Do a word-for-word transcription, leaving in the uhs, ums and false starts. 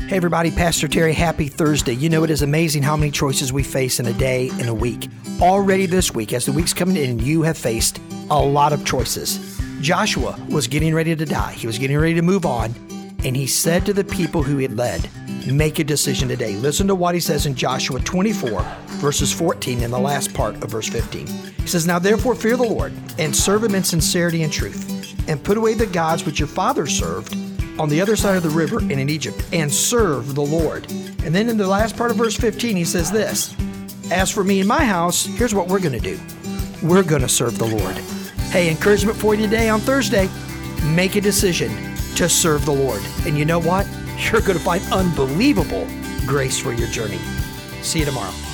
Hey everybody, Pastor Terry, happy Thursday. You know, it is amazing how many choices we face in a day, in a week. Already this week, as the week's coming in, you have faced a lot of choices. Joshua was getting ready to die. He was getting ready to move on. And he said to the people who he had led, make a decision today. Listen to what he says in Joshua twenty-four, verses fourteen, in the last part of verse fifteen. He says, now therefore fear the Lord, and serve him in sincerity and truth, and put away the gods which your fathers served on the other side of the river and in Egypt, and serve the Lord. And then in the last part of verse fifteen, he says this, as for me and my house, here's what we're going to do. We're going to serve the Lord. Hey, encouragement for you today on Thursday. Make a decision to serve the Lord. And you know what? You're going to find unbelievable grace for your journey. See you tomorrow.